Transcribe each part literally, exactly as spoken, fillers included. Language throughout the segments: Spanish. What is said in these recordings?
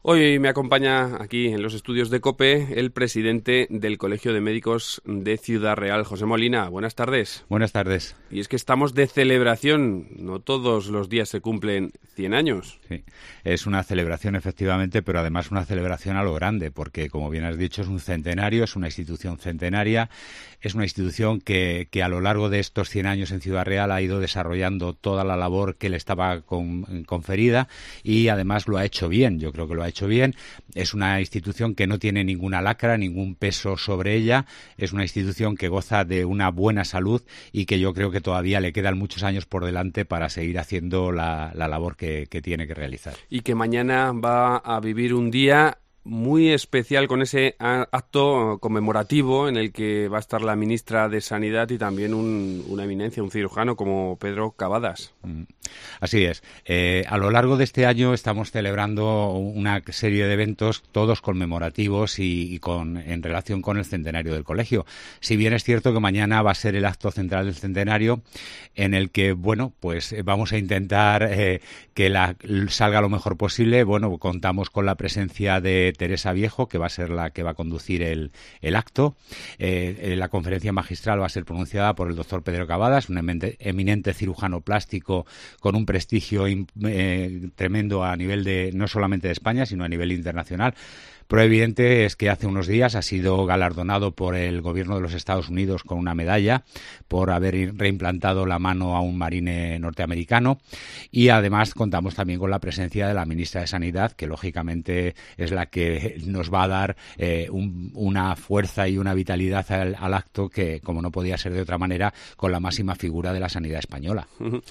Hoy me acompaña aquí en los estudios de COPE el presidente del Colegio de Médicos de Ciudad Real, José Molina. Buenas tardes. Buenas tardes. Y es que estamos de celebración, no todos los días se cumplen cien años. Sí, es una celebración efectivamente, pero además una celebración a lo grande, porque como bien has dicho es un centenario, es una institución centenaria, es una institución que, que a lo largo de estos cien años en Ciudad Real ha ido desarrollando toda la labor que le estaba con, conferida y además lo ha hecho bien, yo creo que lo ha hecho bien. Es una institución que no tiene ninguna lacra, ningún peso sobre ella, es una institución que goza de una buena salud y que yo creo que todavía le quedan muchos años por delante para seguir haciendo la, la labor que, que tiene que realizar. Y que mañana va a vivir un día muy especial con ese acto conmemorativo en el que va a estar la ministra de Sanidad y también un, una eminencia, un cirujano como Pedro Cavadas. Así es. Eh, a lo largo de este año estamos celebrando una serie de eventos, todos conmemorativos y, y con, en relación con el centenario del colegio. Si bien es cierto que mañana va a ser el acto central del centenario, en el que, bueno, pues vamos a intentar eh, que la, salga lo mejor posible. Bueno, contamos con la presencia de Teresa Viejo, que va a ser la que va a conducir el, el acto. Eh, la conferencia magistral va a ser pronunciada por el doctor Pedro Cavadas, un eminente, eminente cirujano plástico con un prestigio eh, tremendo a nivel de, no solamente de España, sino a nivel internacional. Pero evidente es que hace unos días ha sido galardonado por el gobierno de los Estados Unidos con una medalla por haber reimplantado la mano a un marine norteamericano y además contamos también con la presencia de la ministra de Sanidad, que lógicamente es la que nos va a dar eh, un, una fuerza y una vitalidad al, al acto que, como no podía ser de otra manera, con la máxima figura de la sanidad española.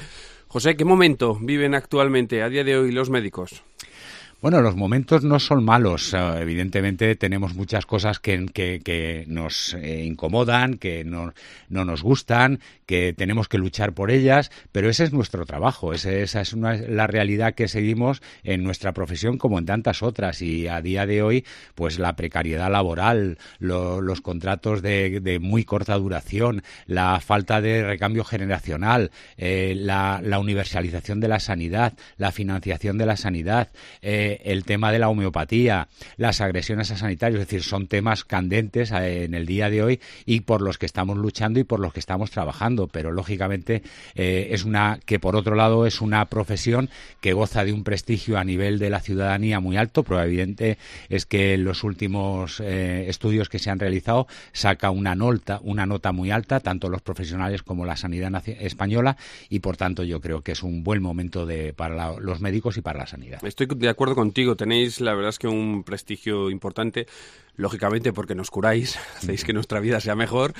José, ¿qué momento viven actualmente a día de hoy los médicos? Bueno, los momentos no son malos. Uh, evidentemente tenemos muchas cosas que, que, que nos eh, incomodan, que no, no nos gustan, que tenemos que luchar por ellas, pero ese es nuestro trabajo. Ese, esa es una, la realidad que seguimos en nuestra profesión como en tantas otras. Y a día de hoy, pues la precariedad laboral, lo, los contratos de, de muy corta duración, la falta de recambio generacional, eh, la, la universalización de la sanidad, la financiación de la sanidad, eh, el tema de la homeopatía, las agresiones a sanitarios, es decir, son temas candentes en el día de hoy y por los que estamos luchando y por los que estamos trabajando, pero lógicamente eh, es una que por otro lado es una profesión que goza de un prestigio a nivel de la ciudadanía muy alto, pero evidente es que en los últimos eh, estudios que se han realizado saca una nota, una nota muy alta, tanto los profesionales como la sanidad española y por tanto yo creo que es un buen momento de, para la, los médicos y para la sanidad. Estoy de acuerdo contigo, tenéis la verdad es que un prestigio importante, lógicamente porque nos curáis, hacéis que nuestra vida sea mejor,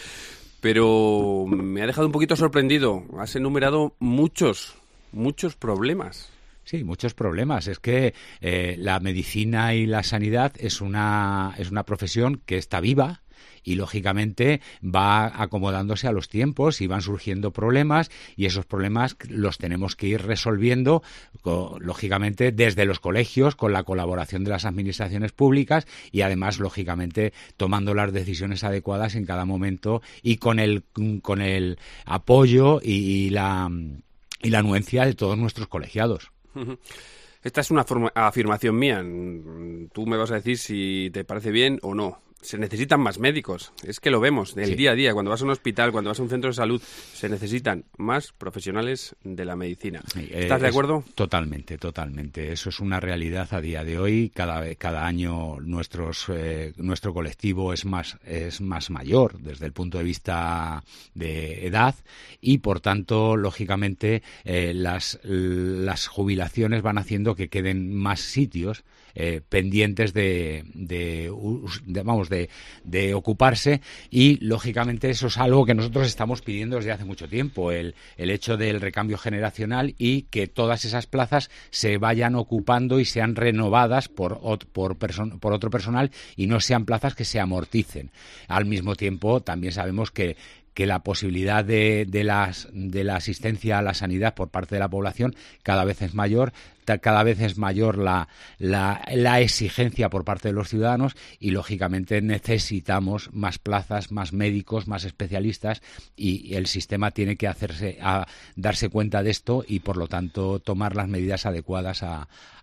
pero me ha dejado un poquito sorprendido, has enumerado muchos, muchos problemas. Sí, muchos problemas. Es que eh, la medicina y la sanidad es una, es una profesión que está viva, y lógicamente va acomodándose a los tiempos y van surgiendo problemas y esos problemas los tenemos que ir resolviendo lógicamente desde los colegios con la colaboración de las administraciones públicas y además lógicamente tomando las decisiones adecuadas en cada momento y con el con el apoyo y, y la y la anuencia de todos nuestros colegiados. Esta es una forma, afirmación mía. Tú me vas a decir si te parece bien o no. Se necesitan más médicos, es que lo vemos del sí. día a día, cuando vas a un hospital, cuando vas a un centro de salud, se necesitan más profesionales de la medicina. Sí, ¿Estás eh, de acuerdo? Totalmente, totalmente. Eso es una realidad a día de hoy. Cada, cada año nuestros, eh, nuestro colectivo es más, es más mayor desde el punto de vista de edad y, por tanto, lógicamente, eh, las, las jubilaciones van haciendo que queden más sitios eh, pendientes de, de, de vamos, De, de ocuparse y lógicamente eso es algo que nosotros estamos pidiendo desde hace mucho tiempo, el, el hecho del recambio generacional y que todas esas plazas se vayan ocupando y sean renovadas por, por, person, por otro personal y no sean plazas que se amorticen. Al mismo tiempo también sabemos que que la posibilidad de, de, las, de la asistencia a la sanidad por parte de la población cada vez es mayor, cada vez es mayor la, la, la exigencia por parte de los ciudadanos y, lógicamente, necesitamos más plazas, más médicos, más especialistas y el sistema tiene que hacerse a darse cuenta de esto y, por lo tanto, tomar las medidas adecuadas a, a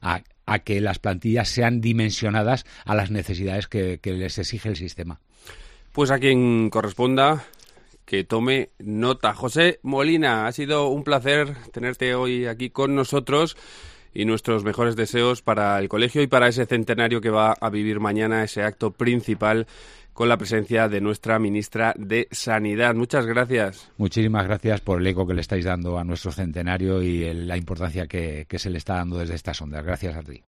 a que las plantillas sean dimensionadas a las necesidades que, que les exige el sistema. Pues a quien corresponda, que tome nota. José Molina, ha sido un placer tenerte hoy aquí con nosotros y nuestros mejores deseos para el colegio y para ese centenario que va a vivir mañana, ese acto principal con la presencia de nuestra ministra de Sanidad. Muchas gracias. Muchísimas gracias por el eco que le estáis dando a nuestro centenario y el, la importancia que, que se le está dando desde estas ondas. Gracias a ti.